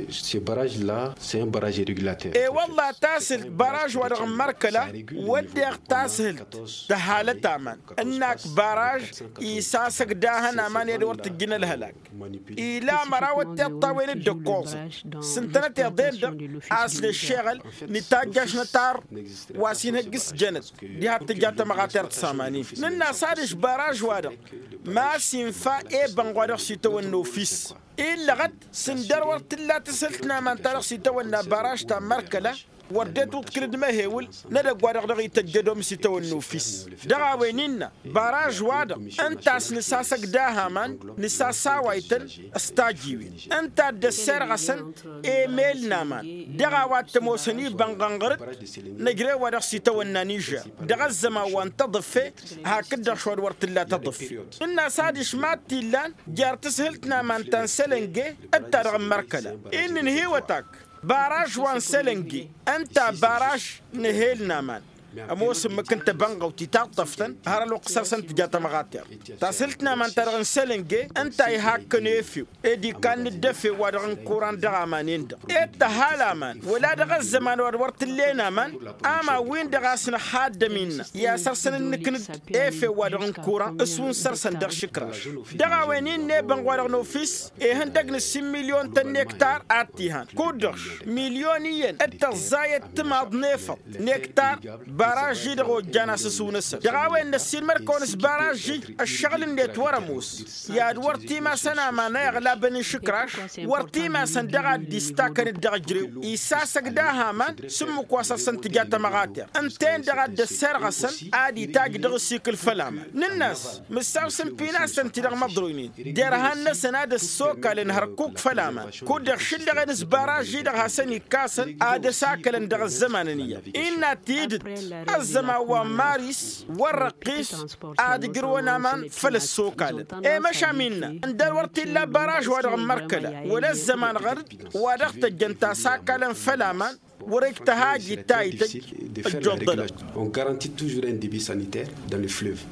ce barrage-là, c'est un barrage régulateur. إيه والله تاسل براج ورغم مركلة وديك تاسل تحالة تامان إنك براج إيساسك داهن أمان يدور تجين الهلاك إلى مراوة تطوين الدكوز سنتنا تيضين دق أصل الشغل نتاجش نتار واسين هجس جنت دي هتجات مغاتر تساماني ننا صارش براج وارق ما سينفع إيه بنغوارق سيتو النوفيس إلا غد سندر ورت لا تسلتنا من تاريخ سيتونا براج تا مركلة وردت وتكرد ما هيول ندق وارق يتجدهم سيتو النوفيس دغاوينينا براج وادق انت نساسك داهمان نساسا وايتن استاجيوين انت دسر غسن ايميل نامان دغاوات موسني بنغنغرد نجري وارق سيتونا نيجا دغزما وانت ضفي هكذا شوار ورت لا تضفي الناس هادش ماتي لان جار تسهلتنا من تنسلنجي انت رغم مركلة ان هيوتك باراج وان سلنجي انت باراج نهيلنا مان موسم ما كنت بنغ وتتعطفتن هذا الوقت سنت جات مغاتير تاسلتنا من ترغن سلنجي انت يهاك نيفيو ادي كان الدفي ودغن كوران دغامانين دا انت هالا مان ولا دغ الزمان ورت لينا مان اما وين دغاسنا حاد منا يا سرسن نكند افي ودغن كوران اسون سرسن دغ شكراش دغاوينين ني بنغ ودغ نوفيس اي هندغن 6 مليون تن نكتار اتيهان كودش مليونيين انت زايد تماض نيفط نكتار باراجي دغو جانا سسونس دغاوين نسير مركونس باراجي الشغل اللي تورموس يا ورتي ما سنا ما نغلا بن شكراش ورتي ما سندغا ديستاكن الدغجري يساسك داها من سمو كواسا سنتجات مغاتر انتين دغا دسر غسن ادي تاج دغ سيكل فلام نناس مساوسن بينا سنتدغ مضروينين ديرهان سناد السوكا لنهركوك فلاما كود خشل غنس باراجي دغ حسن كاسن اد ساكل دغ الزمانيه ان تيد الزما وماريس والرقيس عاد قرونا من فلسوكال اي مشى منا ندير ورتي لا براج ورغ مركله ولا الزمان غرد ورغت الجنتا ساكال فلامان وريك تهاجي تايتج الجدد. On garantit toujours un débit sanitaire dans le fleuve.